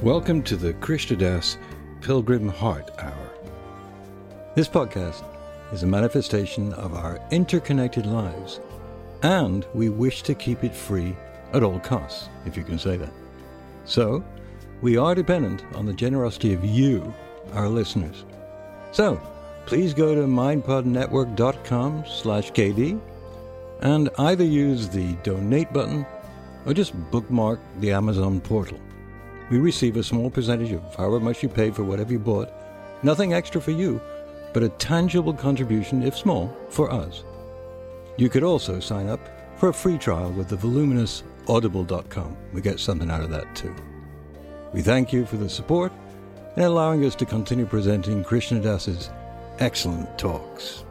Welcome to the Krishna Das Pilgrim Heart Hour. This podcast is a manifestation of our interconnected lives, and we wish to keep it free at all costs, if you can say that. So, we are dependent on the generosity of you, our listeners. So, please go to mindpodnetwork.com/KD and either use the donate button or just bookmark the Amazon portal. We receive a small percentage of however much you paid for whatever you bought. Nothing extra for you, but a tangible contribution, if small, for us. You could also sign up for a free trial with the voluminous audible.com. We get something out of that too. We thank you for the support and allowing us to continue presenting Krishna Das's excellent talks.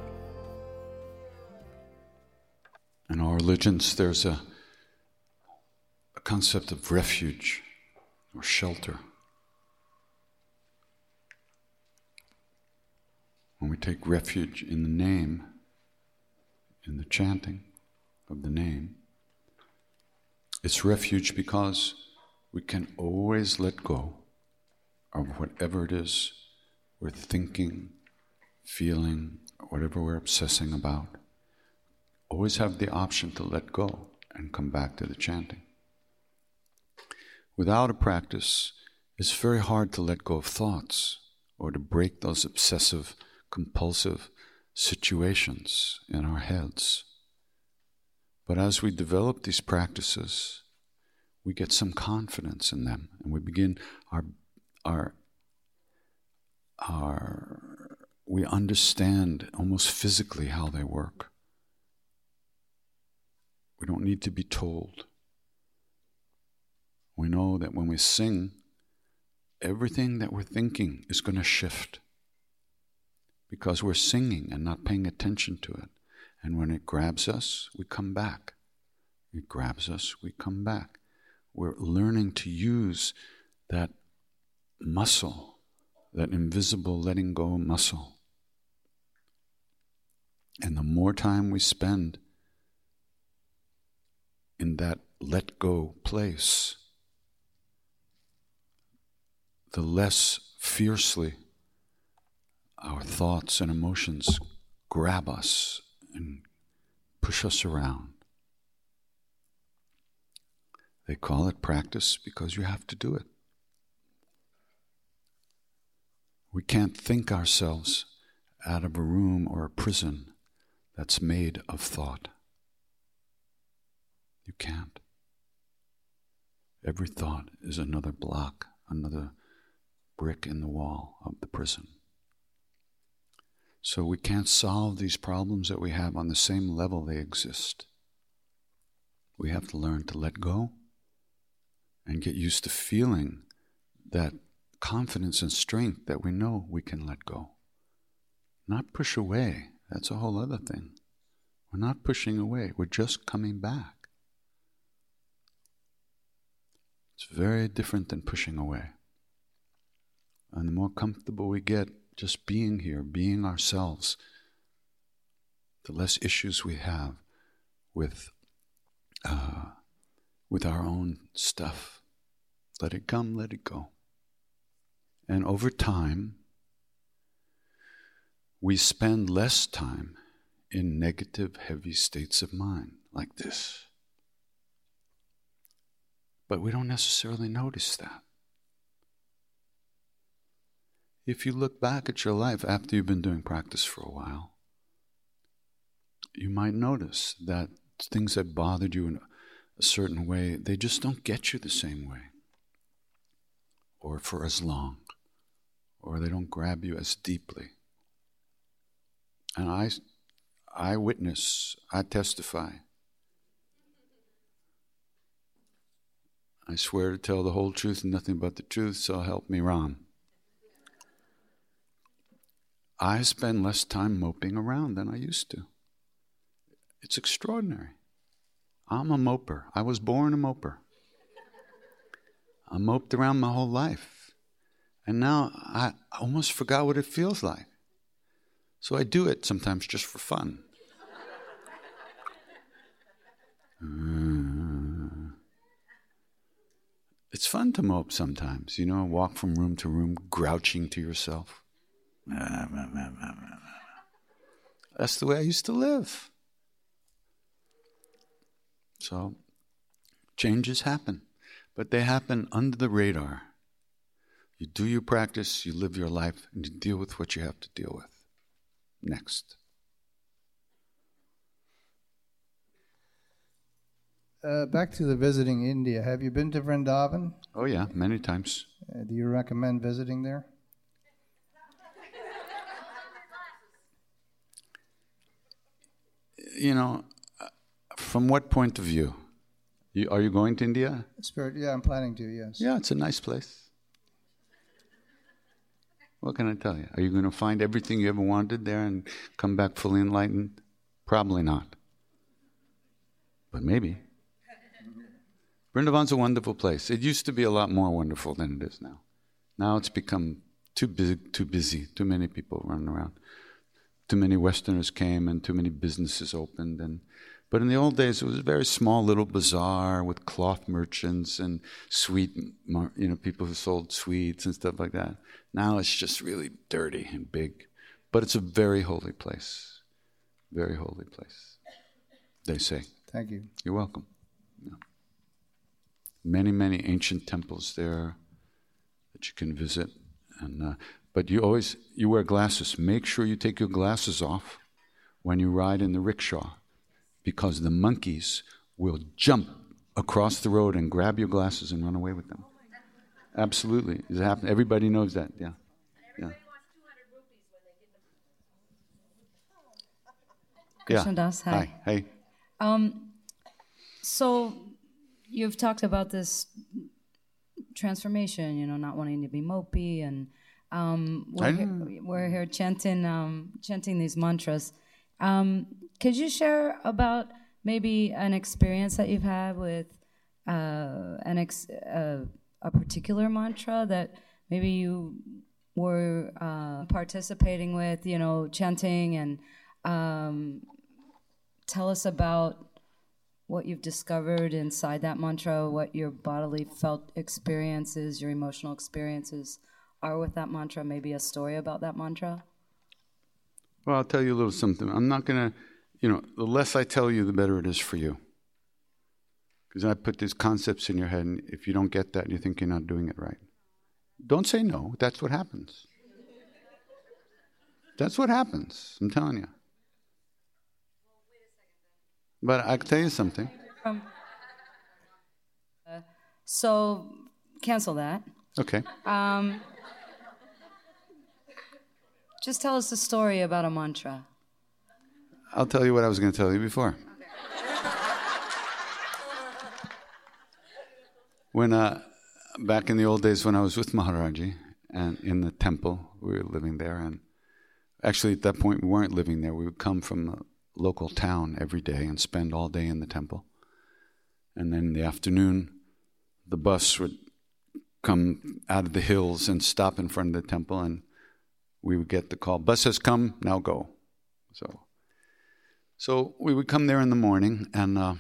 In our religions, there's a concept of refuge or shelter. When we take refuge in the name, in the chanting of the name, it's refuge because we can always let go of whatever it is we're thinking, feeling, or whatever we're obsessing about. Always have the option to let go and come back to the chanting. Without a practice, it's very hard to let go of thoughts or to break those obsessive, compulsive situations in our heads. But as we develop these practices, we get some confidence in them, and we begin we understand almost physically how they work. We don't need to be told. We know that when we sing, everything that we're thinking is going to shift because we're singing and not paying attention to it. And when it grabs us, we come back. It grabs us, we come back. We're learning to use that muscle, that invisible letting go muscle. And the more time we spend in that let go place, the less fiercely our thoughts and emotions grab us and push us around. They call it practice because you have to do it. We can't think ourselves out of a room or a prison that's made of thought. You can't. Every thought is another block, another brick in the wall of the prison. So we can't solve these problems that we have on the same level they exist. We have to learn to let go and get used to feeling that confidence and strength that we know we can let go. Not push away. That's a whole other thing. We're not pushing away. We're just coming back. It's very different than pushing away. And the more comfortable we get just being here, being ourselves, the less issues we have with our own stuff. Let it come, let it go. And over time, we spend less time in negative, heavy states of mind like this. But we don't necessarily notice that. If you look back at your life after you've been doing practice for a while, you might notice that things that bothered you in a certain way, they just don't get you the same way, or for as long, or they don't grab you as deeply. And I witness, I testify. I swear to tell the whole truth and nothing but the truth, so help me Ram. I spend less time moping around than I used to. It's extraordinary. I'm a moper. I was born a moper. I moped around my whole life. And now I almost forgot what it feels like. So I do it sometimes just for fun. It's fun to mope sometimes, walk from room to room, grouching to yourself. That's the way I used to live. So, changes happen, but they happen under the radar. You do your practice, you live your life, and you deal with what you have to deal with. Next. Back to the visiting India. Have you been to Vrindavan? Oh yeah, many times. Do you recommend visiting there? From what point of view? Are you going to India? Yeah, I'm planning to, yes. Yeah, it's a nice place. What can I tell you? Are you going to find everything you ever wanted there and come back fully enlightened? Probably not. But maybe. Vrindavan's a wonderful place. It used to be a lot more wonderful than it is now. Now it's become too busy, too many people running around. Too many Westerners came and too many businesses opened. But in the old days, it was a very small little bazaar with cloth merchants and people who sold sweets and stuff like that. Now it's just really dirty and big. But it's a very holy place. Very holy place, they say. Thank you. You're welcome. Yeah. Many, many ancient temples there that you can visit. But you wear glasses. Make sure you take your glasses off when you ride in the rickshaw, because the monkeys will jump across the road and grab your glasses and run away with them. Absolutely. It happens. Everybody knows that. Yeah. Everybody wants 200 rupees when they get them. Yeah. Krishnadas, hi. Hey. So you've talked about this transformation, not wanting to be mopey, and we're here chanting these mantras. Could you share about maybe an experience that you've had with a particular mantra that maybe you were participating with, chanting, and tell us about what you've discovered inside that mantra, what your bodily felt experiences, your emotional experiences are with that mantra, maybe a story about that mantra? Well, I'll tell you a little something. I'm not going to, the less I tell you, the better it is for you. Because I put these concepts in your head, and if you don't get that, you think you're not doing it right. Don't say no. That's what happens. That's what happens. I'm telling you. But I can tell you something. So, cancel that. Okay. Just tell us a story about a mantra. I'll tell you what I was going to tell you before. When back in the old days when I was with Maharaji and in the temple, we were living there, and actually at that point we weren't living there. We would come from the local town every day and spend all day in the temple. And then in the afternoon, the bus would come out of the hills and stop in front of the temple, and we would get the call, "Bus has come, now go." So we would come there in the morning and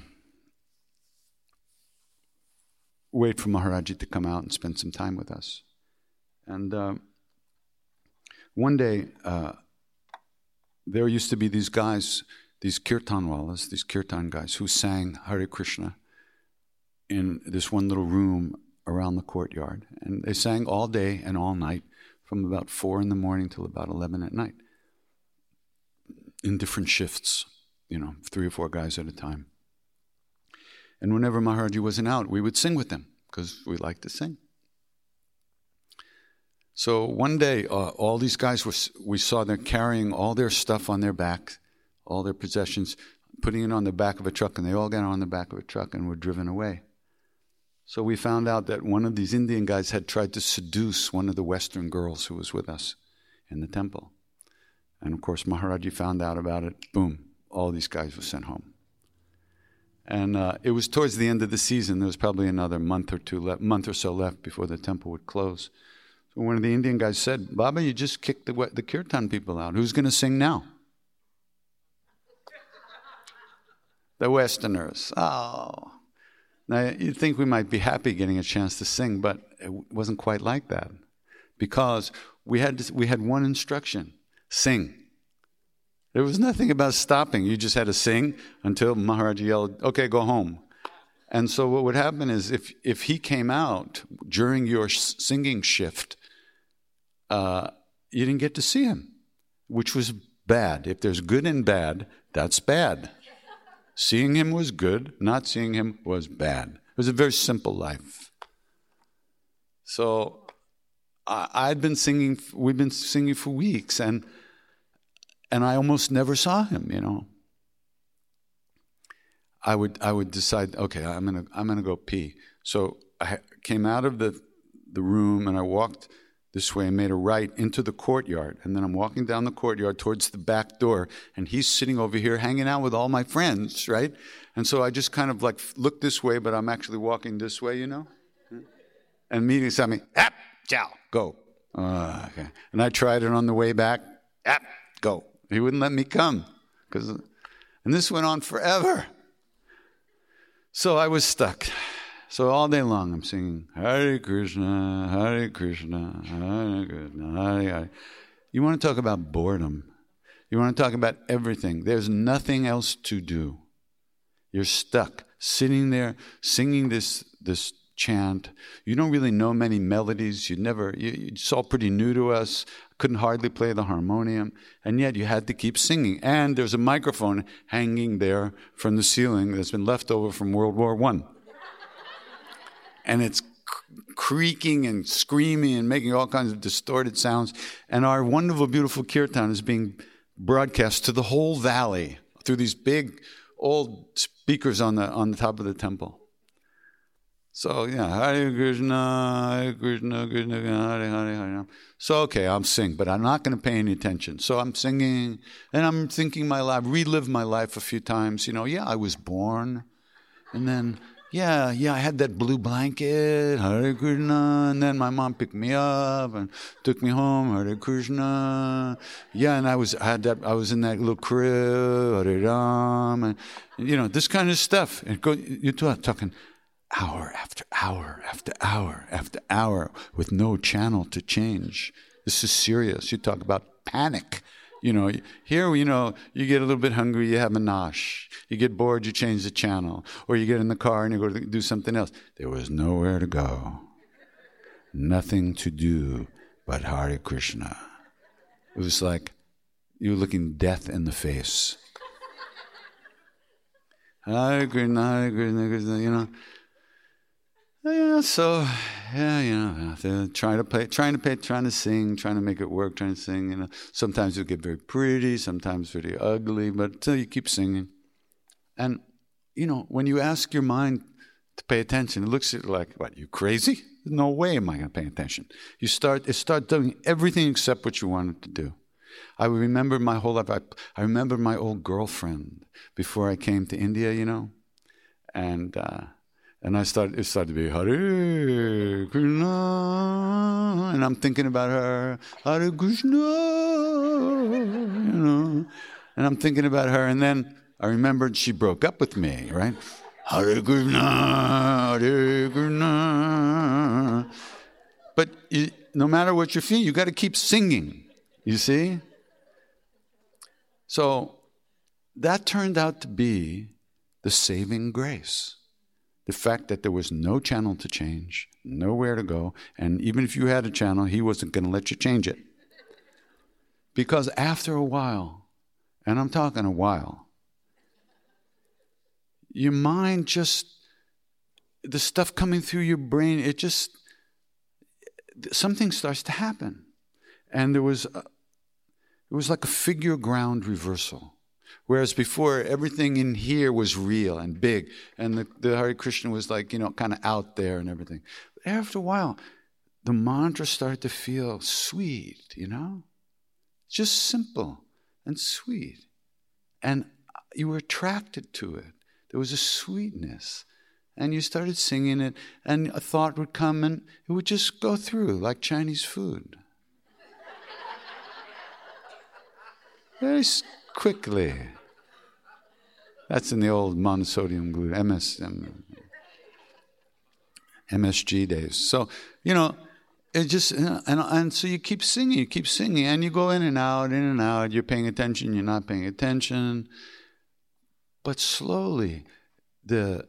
wait for Maharaji to come out and spend some time with us. And one day, there used to be these guys, these kirtanwalas, these kirtan guys, who sang Hare Krishna in this one little room around the courtyard. And they sang all day and all night, from about 4 in the morning till about 11 at night, in different shifts, 3 or 4 guys at a time. And whenever Maharaji wasn't out, we would sing with them, because we liked to sing. So one day, all these guys, we saw them carrying all their stuff on their back, all their possessions, putting it on the back of a truck, and they all got on the back of a truck and were driven away. So we found out that one of these Indian guys had tried to seduce one of the Western girls who was with us in the temple. And of course, Maharaji found out about it. Boom, all these guys were sent home. And it was towards the end of the season. There was probably another month or so left before the temple would close. So one of the Indian guys said, "Baba, you just kicked the kirtan people out. Who's going to sing now?" The Westerners. Oh. Now, you'd think we might be happy getting a chance to sing, but it wasn't quite like that. Because we had one instruction: sing. There was nothing about stopping. You just had to sing until Maharaj yelled, "Okay, go home." And so what would happen is if he came out during your singing shift, you didn't get to see him, which was bad. If there's good and bad, that's bad. Seeing him was good. Not seeing him was bad. It was a very simple life. So we've been singing for weeks, and I almost never saw him, you know. I would decide, okay, I'm gonna go pee. So I came out of the room and I walked this way and made a right into the courtyard. And then I'm walking down the courtyard towards the back door, and he's sitting over here hanging out with all my friends, right? And so I just kind of like look this way, but I'm actually walking this way, you know? And immediately said me, "Ap, chow, go." Okay. And I tried it on the way back. "Ap, go." He wouldn't let me come. And this went on forever. So I was stuck. So all day long I'm singing, Hare Krishna, Hare Krishna, Hare Krishna, Hare Hare. You want to talk about boredom. You want to talk about everything. There's nothing else to do. You're stuck, sitting there, singing this chant. You don't really know many melodies. It's all pretty new to us. Couldn't hardly play the harmonium. And yet you had to keep singing. And there's a microphone hanging there from the ceiling that's been left over from World War I. And it's creaking and screaming and making all kinds of distorted sounds. And our wonderful, beautiful kirtan is being broadcast to the whole valley through these big old speakers on the top of the temple. So, yeah, Hare Krishna, Krishna, Hare Hare, Hare. So, okay, I'll sing, but I'm not going to pay any attention. So I'm singing, and I'm thinking relive my life a few times. You know, yeah, I was born, and then, yeah, I had that blue blanket, Hare Krishna, and then my mom picked me up and took me home, Hare Krishna. Yeah, and I was in that little crib, Hare Ram, and you know, this kind of stuff. And you're talking hour after hour after hour after hour with no channel to change. This is serious. You talk about panic. You know, here, you know, you get a little bit hungry, you have a nosh. You get bored, you change the channel. Or you get in the car and you go to do something else. There was nowhere to go. Nothing to do but Hare Krishna. It was like you were looking death in the face. Hare Krishna, Hare Krishna, Krishna, you know. Yeah, so, yeah, you know, trying to sing, trying to make it work, trying to sing, you know. Sometimes it'll get very pretty, sometimes very ugly, but until you keep singing. And, you know, when you ask your mind to pay attention, it looks at you like, what, you crazy? No way am I going to pay attention. You start doing everything except what you wanted to do. I remember my whole life, I remember my old girlfriend before I came to India, you know, and it started to be Hare Krishna, and I'm thinking about her, Hare Krishna, you know, and I'm thinking about her, and then I remembered she broke up with me, right? Hare Krishna, Hare Krishna. But no matter what you're feeling, you got to keep singing, you see? So that turned out to be the saving grace. The fact that there was no channel to change, nowhere to go, and even if you had a channel, he wasn't going to let you change it. Because after a while, and I'm talking a while, your mind just, the stuff coming through your brain, something starts to happen. And it was like a figure ground reversal. Whereas before, everything in here was real and big, and the Hare Krishna was like, you know, kind of out there and everything. But after a while, the mantra started to feel sweet, you know? Just simple and sweet. And you were attracted to it. There was a sweetness. And you started singing it, and a thought would come, and it would just go through like Chinese food. Very quickly. That's in the old monosodium glutamate, MSM. MSG days. So, it just, and so you keep singing, and you go in and out, you're paying attention, you're not paying attention. But slowly, the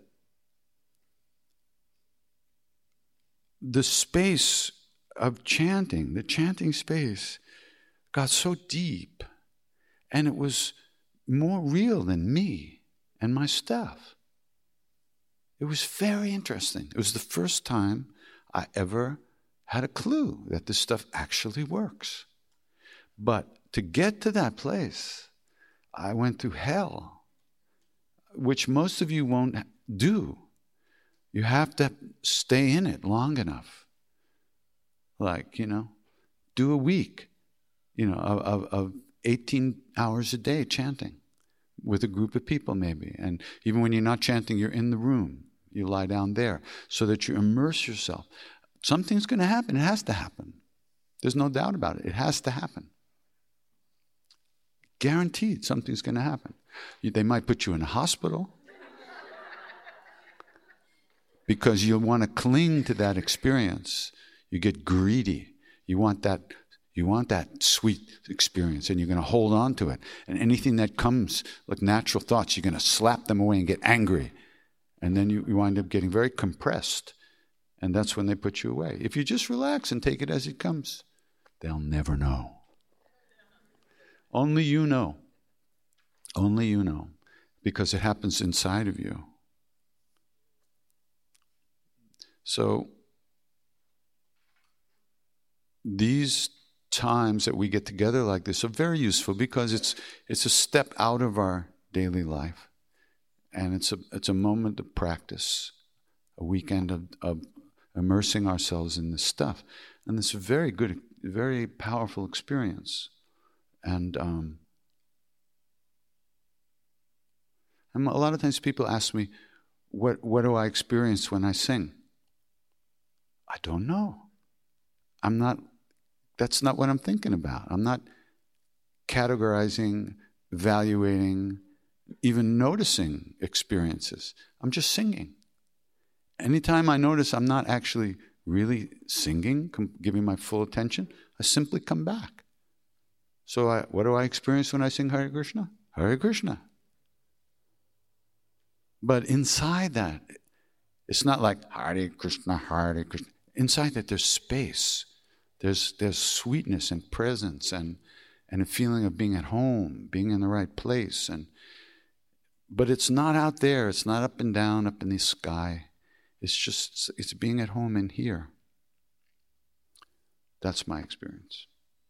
space of chanting, the chanting space, got so deep, and it was more real than me and my stuff. It was very interesting. It was the first time I ever had a clue that this stuff actually works. But to get to that place, I went through hell, which most of you won't do. You have to stay in it long enough. Like, do a week, of 18 hours a day chanting with a group of people maybe. And even when you're not chanting, you're in the room. You lie down there so that you immerse yourself. Something's going to happen. It has to happen. There's no doubt about it. It has to happen. Guaranteed something's going to happen. They might put you in a hospital because you'll want to cling to that experience. You get greedy. You want that sweet experience, and you're going to hold on to it. And anything that comes like natural thoughts, you're going to slap them away and get angry. And then you wind up getting very compressed. And that's when they put you away. If you just relax and take it as it comes, they'll never know. Only you know. Only you know. Because it happens inside of you. So, these times that we get together like this are very useful because it's a step out of our daily life. And it's a moment of practice, a weekend of immersing ourselves in this stuff. And it's a very good, very powerful experience. And a lot of times people ask me, what do I experience when I sing? I don't know. That's not what I'm thinking about. I'm not categorizing, evaluating, even noticing experiences. I'm just singing. Anytime I notice I'm not actually really singing, giving my full attention, I simply come back. So what do I experience when I sing Hare Krishna? Hare Krishna. But inside that, it's not like Hare Krishna, Hare Krishna. Inside that there's space. There's sweetness and presence and a feeling of being at home, being in the right place. But it's not out there. It's not up and down, up in the sky. It's being at home in here. That's my experience.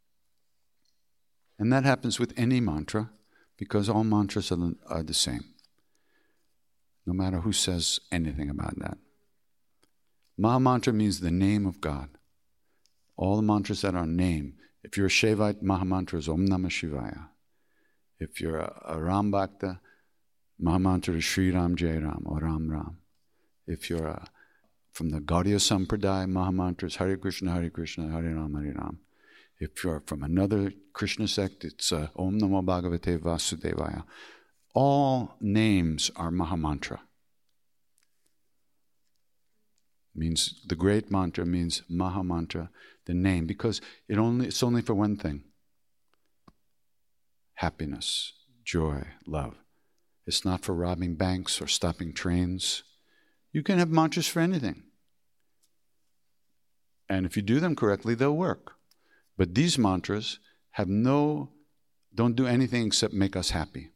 And that happens with any mantra because all mantras are the same. No matter who says anything about that. Maha Mantra means the name of God. All the mantras that are name. If you're a Shaivite, Maha Mantra is Om Namah Shivaya. If you're a Ram Bhakta, Maha Mantra is Shri Ram Jai Ram or Ram Ram. If you're from the Gaudiya Sampradaya, Maha Mantra is Hare Krishna, Hare Krishna, Hare Ram, Hare Ram. If you're from another Krishna sect, it's Om Namo Bhagavate Vasudevaya. All names are Maha Mantra. Means the great mantra means Maha Mantra, the name, because it's only for one thing. Happiness, joy, love. It's not for robbing banks or stopping trains. You can have mantras for anything. And if you do them correctly, they'll work. But these mantras don't do anything except make us happy.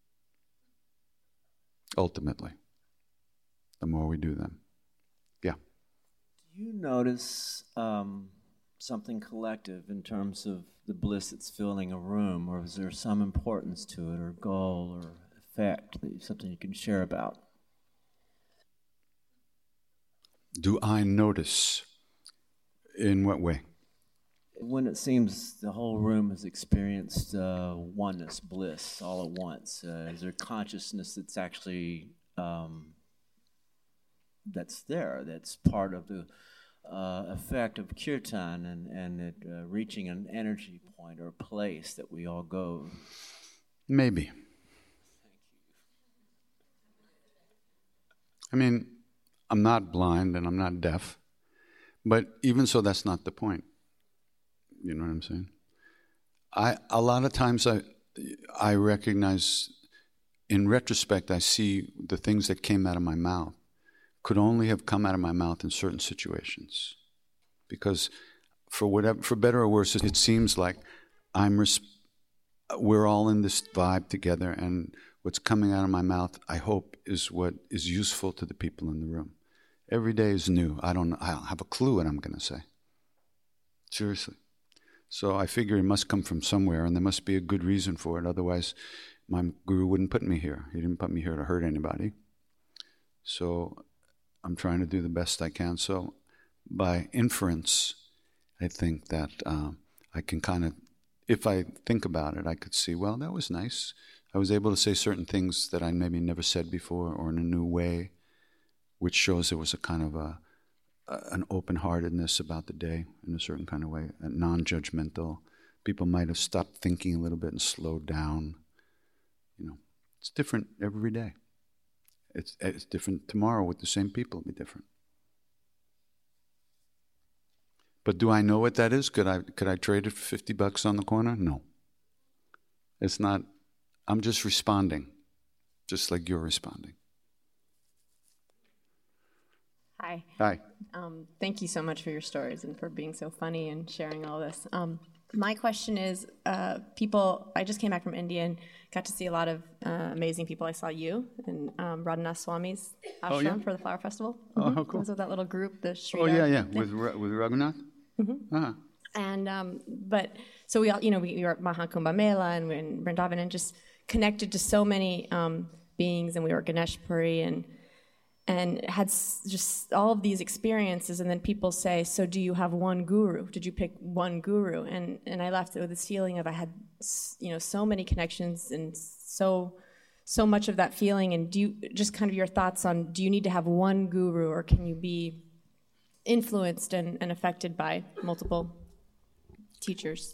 Ultimately, the more we do them. Yeah. Do you notice something collective in terms of the bliss that's filling a room, or is there some importance to it, or goal, or effect, something you can share about? Do I notice? In what way? When it seems the whole room has experienced oneness, bliss, all at once, is there consciousness that's actually that's there, that's part of the effect of kirtan and it reaching an energy point or place that we all go? Maybe. Thank you. I mean, I'm not blind and I'm not deaf. But even so, that's not the point. You know what I'm saying? A lot of times I recognize, in retrospect, I see the things that came out of my mouth could only have come out of my mouth in certain situations. Because for better or worse, it seems like we're all in this vibe together, and what's coming out of my mouth, I hope, is what is useful to the people in the room. Every day is new. I don't have a clue what I'm going to say. Seriously. So I figure it must come from somewhere, and there must be a good reason for it. Otherwise, my guru wouldn't put me here. He didn't put me here to hurt anybody. So I'm trying to do the best I can. So by inference, I think that I can kind of, if I think about it, I could see, well, that was nice. I was able to say certain things that I maybe never said before or in a new way, which shows there was a kind of an open-heartedness about the day in a certain kind of way, a non-judgmental. People might have stopped thinking a little bit and slowed down. You know, it's different every day. It's different tomorrow with the same people. It'll be different. But do I know what that is? Could I trade it for $50 on the corner? No. It's not. I'm just responding, just like you're responding. Hi. Hi. Thank you so much for your stories and for being so funny and sharing all this. My question is, I just came back from India and got to see a lot of amazing people. I saw you and Radhanath Swami's ashram for the Flower Festival. Oh, how cool. I was with that little group, the Sri. Oh, yeah. With Raghunath? Mm-hmm. Uh-huh. And, but, so we all, we were at Mahakumbh Mela and we're in Vrindavan and just connected to so many beings, and we were at Ganesh Puri and had just all of these experiences, and then people say, so do you have one guru? Did you pick one guru? And I left with this feeling of I had, so many connections and so much of that feeling. And do you, just kind of your thoughts on, do you need to have one guru, or can you be influenced and affected by multiple teachers?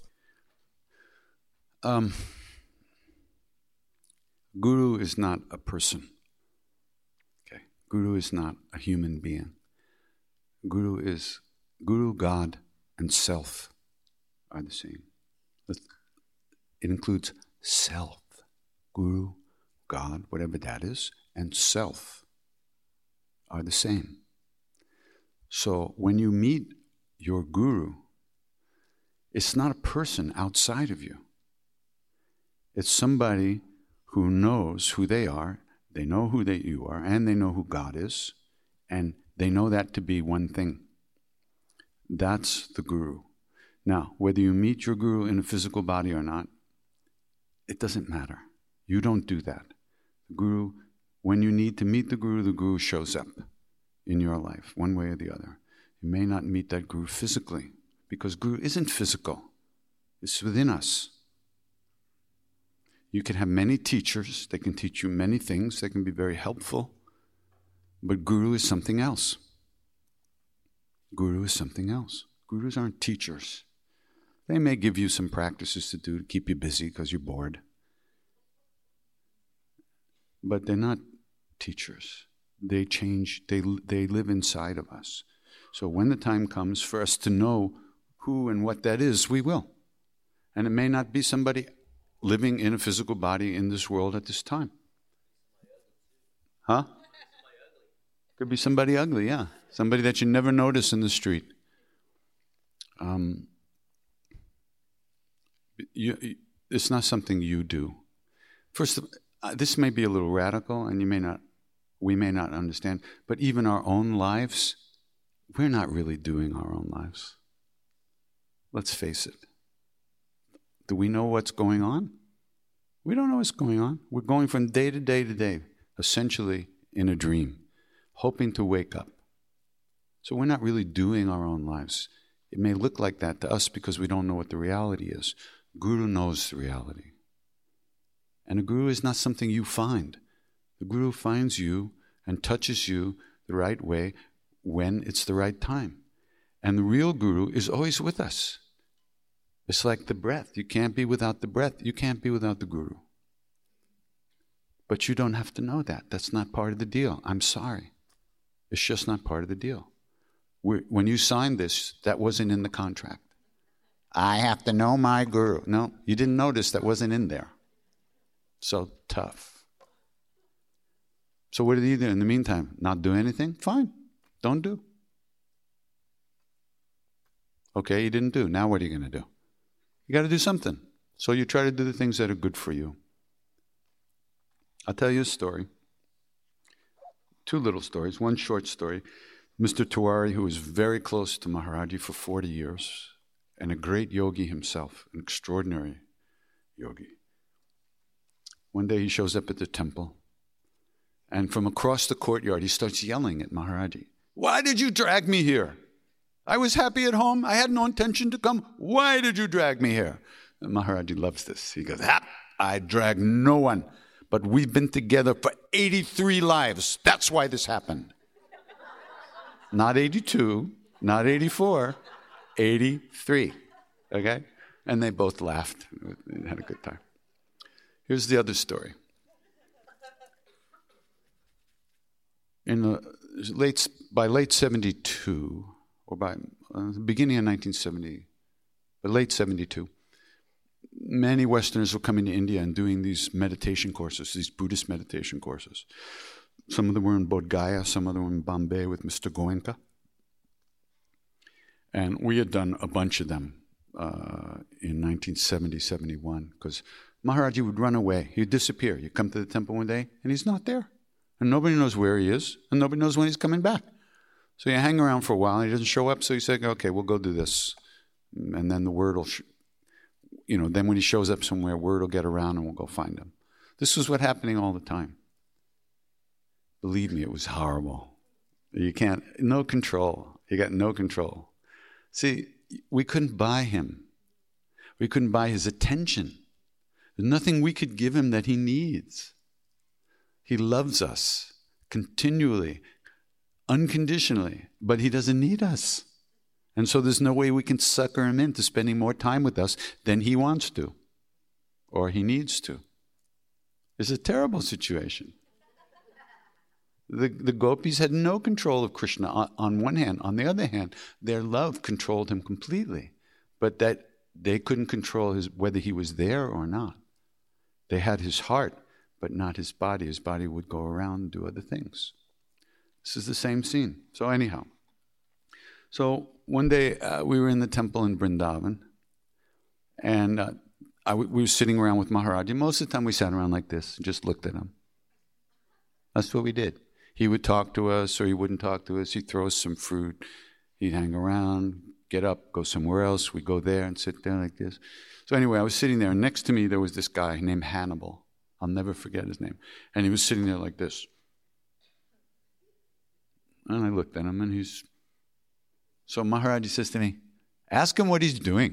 Guru is not a person. Guru is not a human being. Guru, God, and self are the same. It includes self. Guru, God, whatever that is, and self are the same. So when you meet your guru, it's not a person outside of you. It's somebody who knows who they are. They know who you are, and they know who God is, and they know that to be one thing. That's the guru. Now, whether you meet your guru in a physical body or not, it doesn't matter. You don't do that. The guru, when you need to meet the guru shows up in your life, one way or the other. You may not meet that guru physically, because guru isn't physical. It's within us. You can have many teachers. They can teach you many things. They can be very helpful. But guru is something else. Guru is something else. Gurus aren't teachers. They may give you some practices to do to keep you busy because you're bored. But they're not teachers. They change. They live inside of us. So when the time comes for us to know who and what that is, we will. And it may not be somebody living in a physical body in this world at this time. Huh? Could be somebody ugly, yeah. Somebody that you never notice in the street. It's not something you do. First, this may be a little radical, and we may not understand, but even our own lives, we're not really doing our own lives. Let's face it. Do we know what's going on? We don't know what's going on. We're going from day to day to day, essentially in a dream, hoping to wake up. So we're not really doing our own lives. It may look like that to us because we don't know what the reality is. Guru knows the reality. And a guru is not something you find. The guru finds you and touches you the right way when it's the right time. And the real guru is always with us. It's like the breath. You can't be without the breath. You can't be without the guru. But you don't have to know that. That's not part of the deal. I'm sorry. It's just not part of the deal. When you signed this, that wasn't in the contract. I have to know my guru. No, you didn't notice that wasn't in there. So tough. So what did he do in the meantime? Not do anything? Fine. Don't do. Okay, you didn't do. Now what are you going to do? You got to do something. So you try to do the things that are good for you. I'll tell you a story. 2 little stories. One short story. Mr. Tiwari, who was very close to Maharaji for 40 years, and a great yogi himself, an extraordinary yogi. One day he shows up at the temple, and from across the courtyard he starts yelling at Maharaji. Why did you drag me here? I was happy at home. I had no intention to come. Why did you drag me here? And Maharaji loves this. He goes, I drag no one, but we've been together for 83 lives. That's why this happened. Not 82, not 84, 83. Okay? And they both laughed and had a good time. Here's the other story. By late 72, or by the beginning of 1970, but late 72, many Westerners were coming to India and doing these meditation courses, these Buddhist meditation courses. Some of them were in Bodh Gaya, some of them were in Bombay with Mr. Goenka. And we had done a bunch of them in 1970, 71, because Maharaji would run away. He'd disappear. You come to the temple one day, and he's not there. And nobody knows where he is, and nobody knows when he's coming back. So you hang around for a while, and he doesn't show up, so you say, okay, we'll go do this. And then the word will, then when he shows up somewhere, word will get around, and we'll go find him. This was what's happening all the time. Believe me, it was horrible. No control. You got no control. See, we couldn't buy him. We couldn't buy his attention. There's nothing we could give him that he needs. He loves us continually, unconditionally, but he doesn't need us. And so there's no way we can sucker him into spending more time with us than he wants to or he needs to. It's a terrible situation. The gopis had no control of Krishna on one hand. On the other hand, their love controlled him completely, but that they couldn't control whether he was there or not. They had his heart, but not his body. His body would go around and do other things. This is the same scene. So anyhow, one day we were in the temple in Vrindavan, and we were sitting around with Maharaji. Most of the time we sat around like this and just looked at him. That's what we did. He would talk to us or he wouldn't talk to us. He'd throw us some fruit. He'd hang around, get up, go somewhere else. We'd go there and sit there like this. So anyway, I was sitting there, and next to me there was this guy named Hannibal. I'll never forget his name. And he was sitting there like this. And I looked at him, and so Maharaji says to me, ask him what he's doing.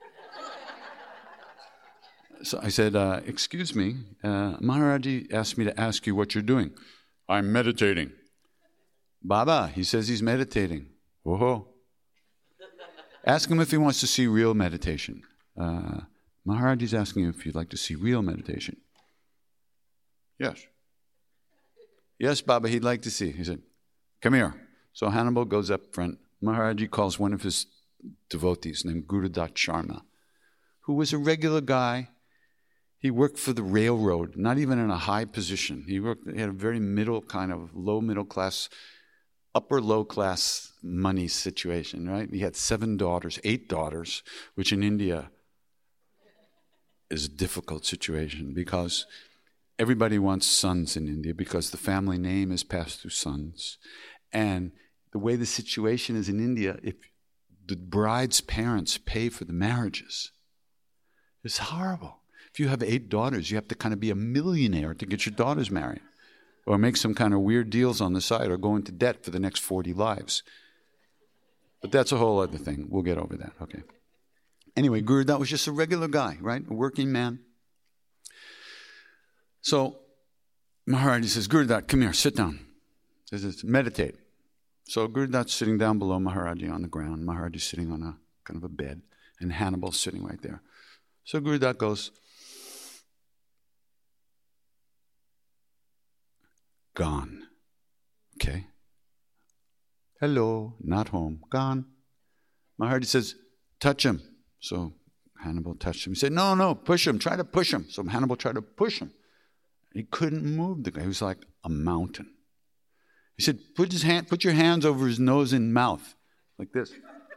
So I said, excuse me, Maharaji asked me to ask you what you're doing. I'm meditating. Baba, he says he's meditating. Whoa. Ask him if he wants to see real meditation. Maharaji's asking you if you'd like to see real meditation. Yes. Yes, Baba, he'd like to see. He said, come here. So Hannibal goes up front. Maharaji calls one of his devotees named Gurudat Sharma, who was a regular guy. He worked for the railroad, not even in a high position. He had a very kind of low middle class, upper low class money situation, right? He had 8 daughters, which in India is a difficult situation because everybody wants sons in India because the family name is passed through sons. And the way the situation is in India, if the bride's parents pay for the marriages, it's horrible. If you have 8 daughters, you have to kind of be a millionaire to get your daughters married or make some kind of weird deals on the side or go into debt for the next 40 lives. But that's a whole other thing. We'll get over that. Okay. Anyway, Gurudat was just a regular guy, right? A working man. So Maharaji says, Gurudat, come here, sit down. He says, meditate. So Gurudat's sitting down below Maharaji on the ground. Maharaji's sitting on a kind of a bed, and Hannibal's sitting right there. So Gurudat goes, gone. Okay. Hello, not home, gone. Maharaji says, touch him. So Hannibal touched him. He said, no, push him, try to push him. So Hannibal tried to push him. He couldn't move the guy. He was like a mountain. He said, put your hands over his nose and mouth, like this.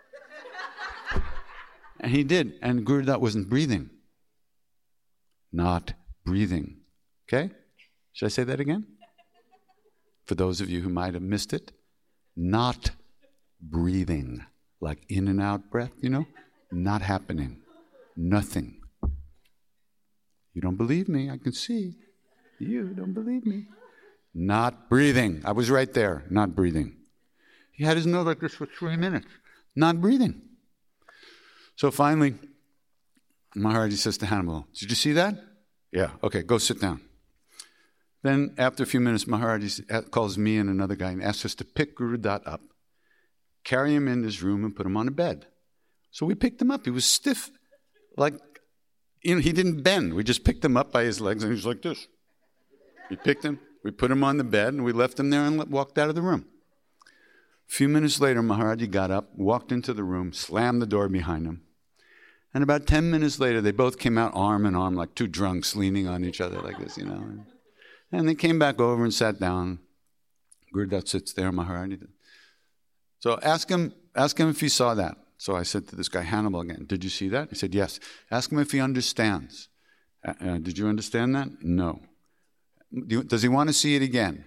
And he did, and Guru Dutt wasn't breathing. Not breathing. Okay? Should I say that again? For those of you who might have missed it, not breathing. Like in and out breath, Not happening. Nothing. You don't believe me, I can see. You don't believe me. Not breathing. I was right there, not breathing. He had his nose like this for 3 minutes. Not breathing. So finally, Maharaji says to Hannibal, did you see that? Yeah, okay, go sit down. Then after a few minutes, Maharaji calls me and another guy and asks us to pick Guru Dutt up, carry him in his room and put him on a bed. So we picked him up. He was stiff, he didn't bend. We just picked him up by his legs and he was like this. We picked him, we put him on the bed and we left him there and walked out of the room. A few minutes later, Maharaji got up, walked into the room, slammed the door behind him. And about 10 minutes later, they both came out arm in arm like two drunks leaning on each other like this, And they came back over and sat down. Guru Dutt sits there, Maharaji. So ask him if he saw that. So I said to this guy, Hannibal again, did you see that? He said, yes. Ask him if he understands. Did you understand that? No. Does he want to see it again?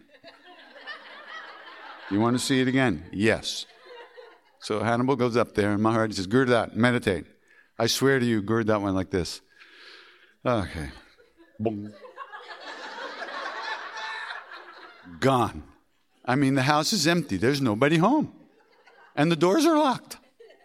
You want to see it again? Yes. So Hannibal goes up there and Maharaji says, Guru Dutt, meditate. I swear to you, Guru Dutt went like this. Okay. Boom. Gone. I mean, the house is empty. There's nobody home. And the doors are locked.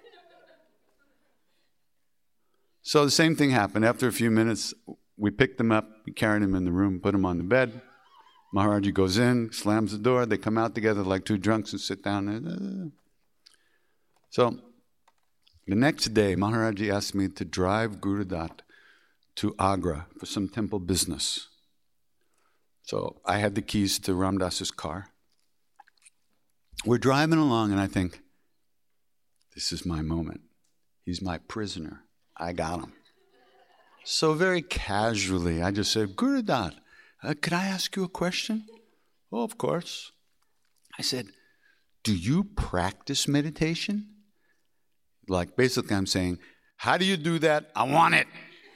So the same thing happened. After a few minutes, we picked him up, we carried him in the room, put him on the bed. Maharaji goes in, slams the door. They come out together like two drunks and sit down there. So the next day, Maharaji asked me to drive Guru Dutt to Agra for some temple business. So I had the keys to Ram Dass's car. We're driving along and I think, this is my moment. He's my prisoner. I got him. So very casually, I just said, Guru Dutt, could I ask you a question? Oh, of course. I said, do you practice meditation? Like basically I'm saying, how do you do that? I want it.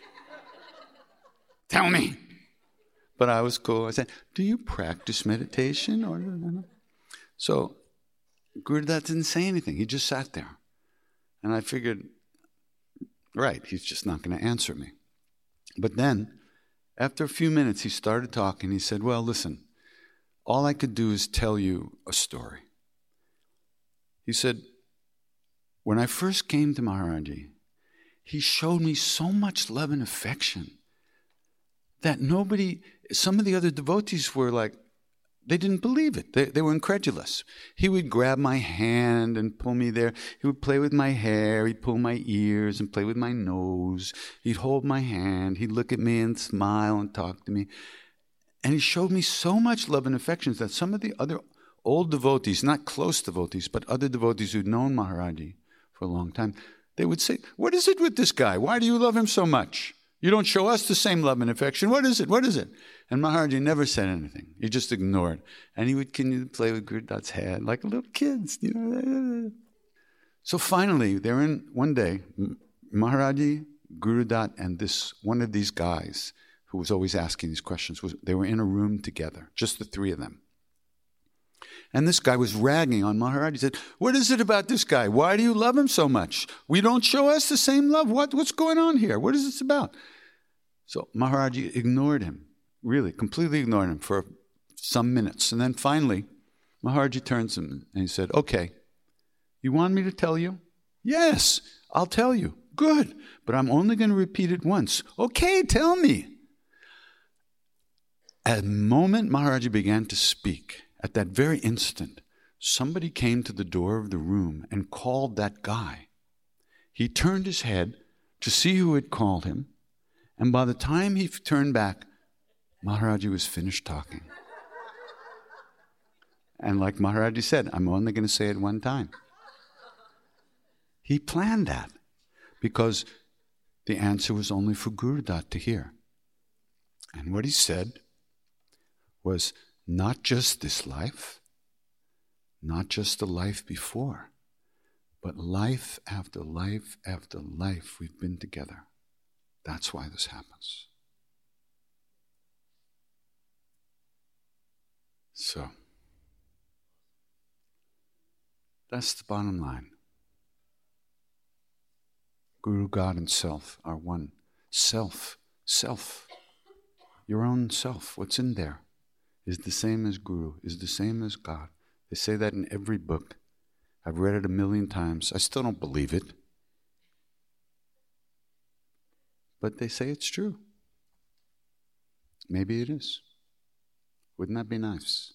Tell me. But I was cool. I said, do you practice meditation? So Guru Dutt didn't say anything. He just sat there. And I figured, right, he's just not going to answer me. But then, after a few minutes, he started talking. He said, well, listen, all I could do is tell you a story. He said, when I first came to Maharaji, he showed me so much love and affection that some of the other devotees were like, they didn't believe it. They were incredulous. He would grab my hand and pull me there. He would play with my hair. He'd pull my ears and play with my nose. He'd hold my hand. He'd look at me and smile and talk to me. And he showed me so much love and affection that some of the other old devotees, not close devotees, but other devotees who'd known Maharaji for a long time, they would say, what is it with this guy? Why do you love him so much? You don't show us the same love and affection. What is it? What is it? And Maharaji never said anything. He just ignored. And he would continue to play with Guru Dutt's head like little kids. So finally, they're in one day, Maharaji, Guru Dutt, and one of these guys who was always asking these questions, they were in a room together, just the three of them. And this guy was ragging on Maharaji. He said, what is it about this guy? Why do you love him so much? We don't show us the same love. What's going on here? What is this about? So Maharaji ignored him, really, completely ignored him for some minutes. And then finally, Maharaji turns to him and he said, okay, you want me to tell you? Yes, I'll tell you. Good, but I'm only going to repeat it once. Okay, tell me. At the moment Maharaji began to speak, at that very instant, somebody came to the door of the room and called that guy. He turned his head to see who had called him, and by the time he turned back, Maharaji was finished talking. And like Maharaji said, I'm only going to say it one time. He planned that because the answer was only for Guru Dutt to hear. And what he said was not just this life, not just the life before, but life after life after life we've been together. That's why this happens. So, that's the bottom line. Guru, God, and self are one. Self. Your own self, what's in there, is the same as Guru, is the same as God. They say that in every book. I've read it 1,000,000 times. I still don't believe it. But they say it's true. Maybe it is. Wouldn't that be nice?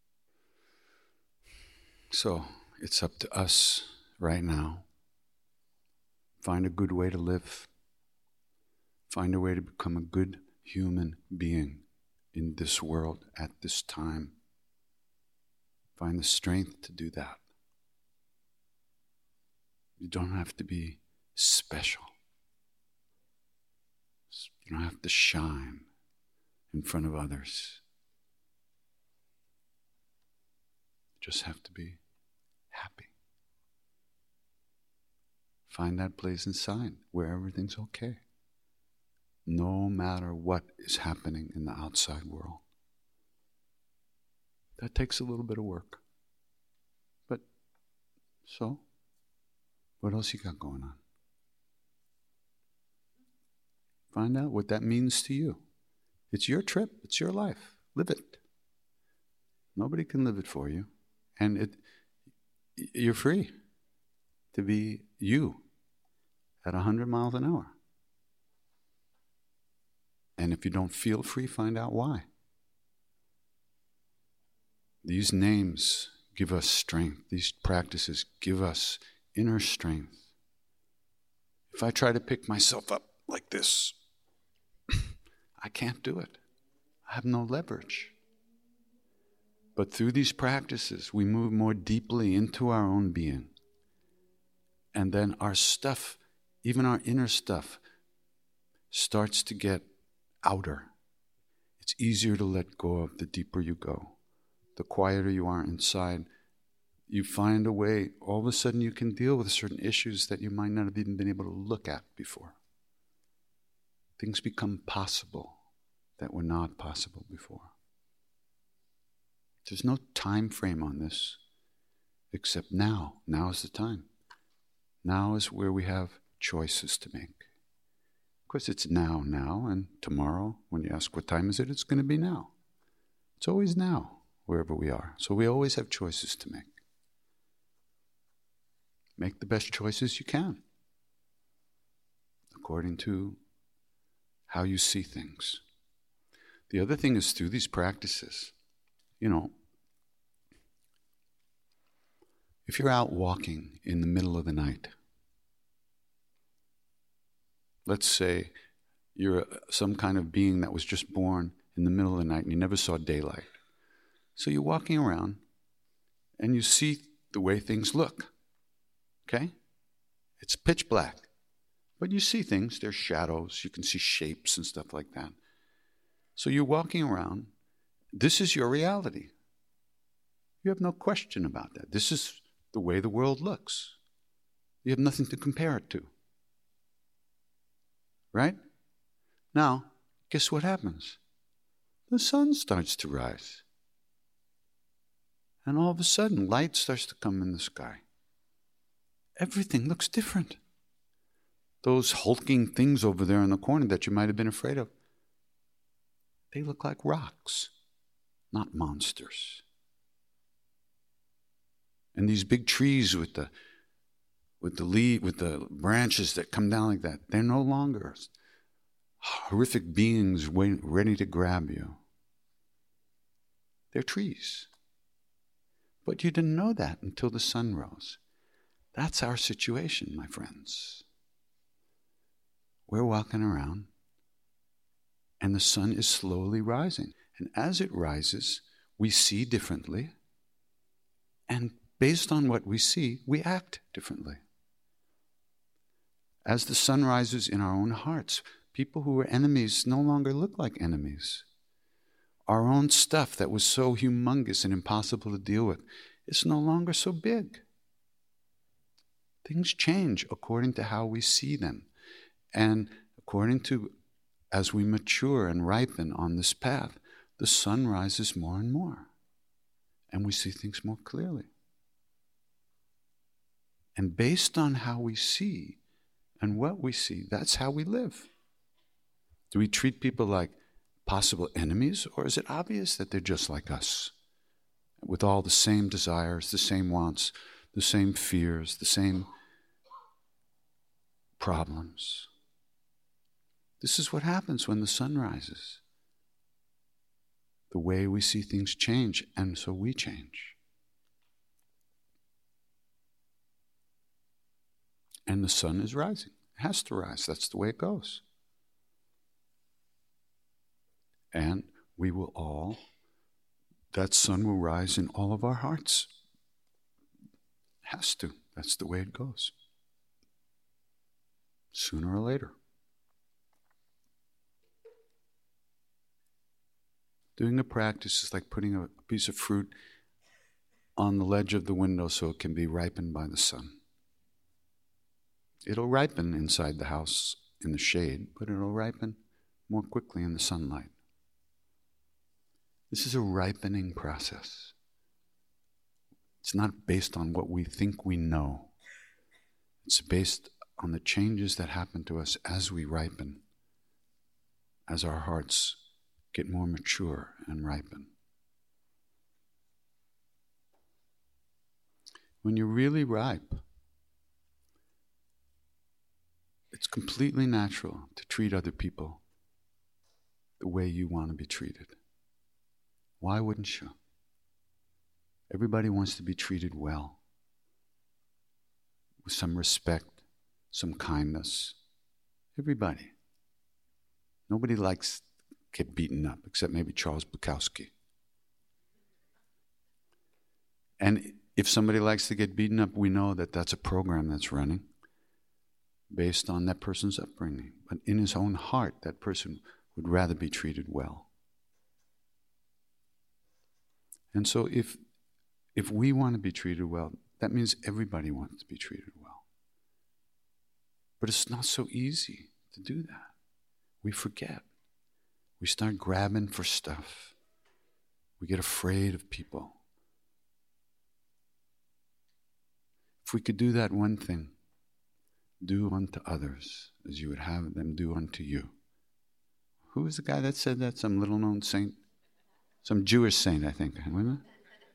So, it's up to us right now. Find a good way to live. Find a way to become a good human being in this world at this time. Find the strength to do that. You don't have to be special. You don't have to shine in front of others. You just have to be happy. Find that place inside where everything's okay, no matter what is happening in the outside world. That takes a little bit of work. But, so, what else you got going on? Find out what that means to you. It's your trip. It's your life. Live it. Nobody can live it for you. And you're free to be you at 100 miles an hour. And if you don't feel free, find out why. These names give us strength. These practices give us inner strength. If I try to pick myself up like this, I can't do it. I have no leverage. But through these practices, we move more deeply into our own being. And then our stuff, even our inner stuff, starts to get outer. It's easier to let go of the deeper you go. The quieter you are inside, you find a way, all of a sudden you can deal with certain issues that you might not have even been able to look at before. Things become possible that were not possible before. There's no time frame on this, except now. Now is the time. Now is where we have choices to make. Of course, it's now, and tomorrow, when you ask what time is it, it's going to be now. It's always now, wherever we are. So we always have choices to make. Make the best choices you can, according to how you see things. The other thing is through these practices, if you're out walking in the middle of the night, let's say you're some kind of being that was just born in the middle of the night and you never saw daylight. So you're walking around and you see the way things look. Okay? It's pitch black. But you see things, there's shadows, you can see shapes and stuff like that. So you're walking around. This is your reality. You have no question about that. This is the way the world looks. You have nothing to compare it to. Right? Now, guess what happens? The sun starts to rise. And all of a sudden, light starts to come in the sky. Everything looks different. Those hulking things over there in the corner that you might have been afraid of, they look like rocks, not monsters. And these big trees with the branches that come down like that, they're no longer horrific beings ready to grab you. They're trees. But you didn't know that until the sun rose. That's our situation, my friends. We're walking around, and the sun is slowly rising. And as it rises, we see differently, And based on what we see, we act differently. As the sun rises in our own hearts, people who were enemies no longer look like enemies. Our own stuff that was so humongous and impossible to deal with is no longer so big. Things change according to how we see them. And according to, as we mature and ripen on this path, the sun rises more and more. And we see things more clearly. And based on how we see and what we see, that's how we live. Do we treat people like possible enemies, or is it obvious that they're just like us, with all the same desires, the same wants, the same fears, the same problems? This is what happens when the sun rises. The way we see things change, and so we change. And the sun is rising. It has to rise. That's the way it goes. And we will all, that sun will rise in all of our hearts. It has to. That's the way it goes. Sooner or later. Doing a practice is like putting a piece of fruit on the ledge of the window so it can be ripened by the sun. It'll ripen inside the house in the shade, but it'll ripen more quickly in the sunlight. This is a ripening process. It's not based on what we think we know. It's based on the changes that happen to us as we ripen, as our hearts get more mature and ripen. When you're really ripe, it's completely natural to treat other people the way you want to be treated. Why wouldn't you? Everybody wants to be treated well, with some respect, some kindness. Everybody. Nobody likes to get beaten up, except maybe Charles Bukowski. And if somebody likes to get beaten up, we know that that's a program that's running based on that person's upbringing. But in his own heart, that person would rather be treated well. And so if we want to be treated well, that means everybody wants to be treated well. But it's not so easy to do that. We forget. We start grabbing for stuff. We get afraid of people. If we could do that one thing, do unto others as you would have them do unto you. Who was the guy that said that? Some little-known saint? Some Jewish saint, I think. Wasn't it?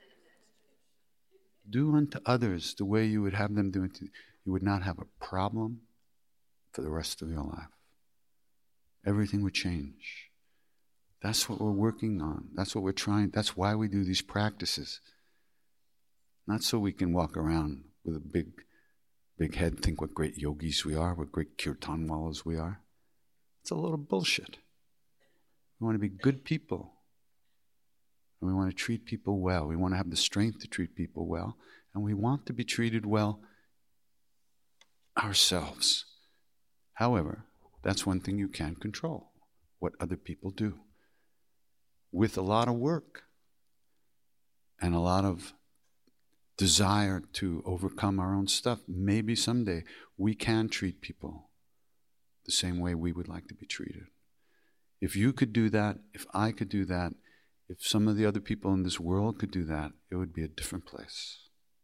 Do unto others the way you would have them do unto you. You would not have a problem for the rest of your life. Everything would change. That's what we're working on. That's what we're trying. That's why we do these practices. Not so we can walk around with a big head, think what great yogis we are, what great kirtanwalas we are. It's a little bullshit. We want to be good people. And we want to treat people well. We want to have the strength to treat people well. And we want to be treated well ourselves. However, that's one thing you can't control, what other people do. With a lot of work and a lot of desire to overcome our own stuff, maybe someday we can treat people the same way we would like to be treated. If you could do that, if I could do that, if some of the other people in this world could do that, it would be a different place.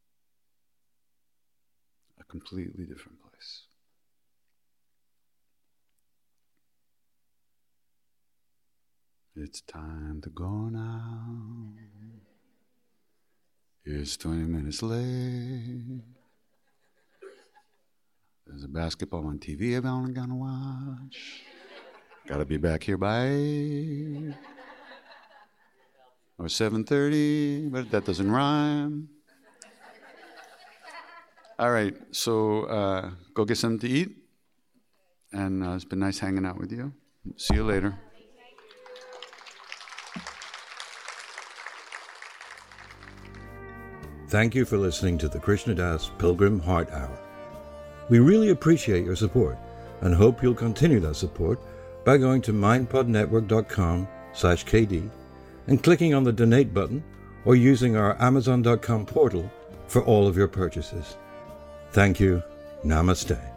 A completely different place. It's time to go now. It's 20 minutes late. There's a basketball on TV I'm only gonna watch. Gotta be back here by 8 or 7:30, but that doesn't rhyme. All right, so go get something to eat. And it's been nice hanging out with you. See you later. thank you for listening to the Krishna Das Pilgrim Heart Hour. We really appreciate your support and hope you'll continue that support by going to mindpodnetwork.com/KD and clicking on the donate button or using our Amazon.com portal for all of your purchases. Thank you. Namaste.